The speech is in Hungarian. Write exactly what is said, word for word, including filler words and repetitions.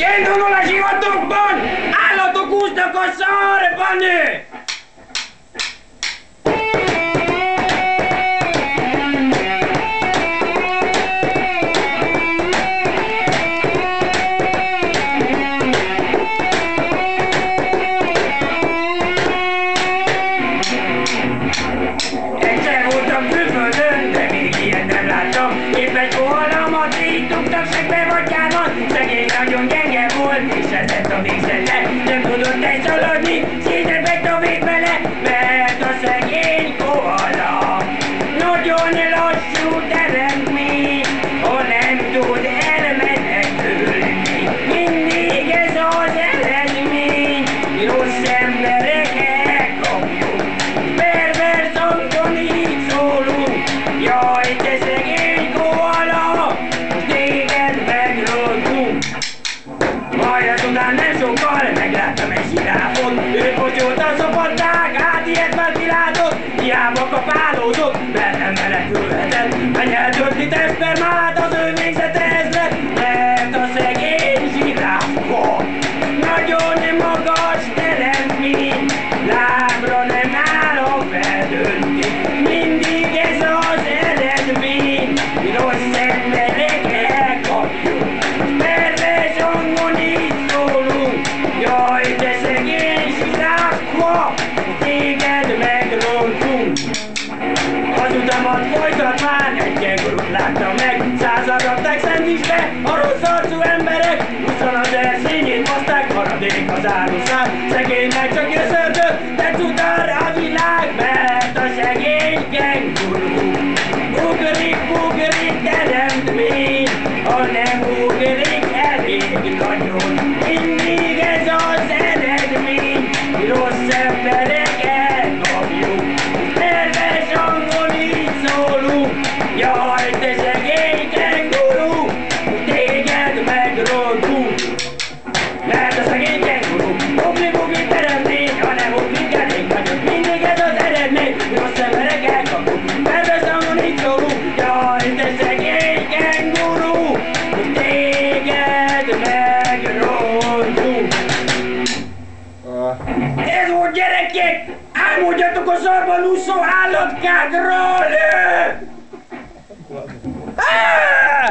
Csend vonul a sivatagban! Állatok úsznak a szarban! Egyszer voltam külföldön, de még ilyet nem láttam. Épp egy poharamat így dugtak segbe vatyában. Szegény nagyon gyenge volt, és ez lett a végzete. Nem tudott egy szaladni, szinte betavét vele, mert a szegény koala nagyon lassú teremtmény, ha nem tud elmenekülni. Mindig ez az eredmény, rossz emberek elkapjuk. Pervers hangon így szólunk, jaj, te szegény koala, most téged megrontunk. Majd azután nem sokkal megláttam egy zsiráfot, őt potyoltan szopatták, hát ilyet már kilátott, hiába kapálózott, mert nem menekülhetett. Menyeltötti teszpermát, az ő végzete ez lett, mert a szegény zsiráfot nagyon magas teremtmény, lábra nem áll a feldönti. Mindig ez az eredmény, rossz emberek elkapjuk. Pervers hangon így szólunk, jaj, te szegény zsiráffa, téged megrontunk. Az utamat folytat már, egy kengurut láttam meg, százan rakták szendvicsbe a rossz arcú emberek, huszon az erszényét baszták, maradék az áruszát, szegénynek csak jösszöntött, de tudta rá a világ, mert a szegény kenguru ugrik, ugrik teremtmény, ha nem ugrik elég nagyon. Mindig ez az eredmény, rossz emberek elkapjuk. Pervers hangon így szólunk, jaj, te szegény kenguru, téged megrontunk. Mert a szegény kenguru ugri-bugri teremtmény, ha nem ugrik elég nagyon. Mindig ez az eredmény, rossz emberek elkapjuk. Pervers hangon így szólunk, jaj, te szegény kenguru, téged megrontunk. Ez volt, gyerekek! Álmodjatok a szarban úszó állatkákról!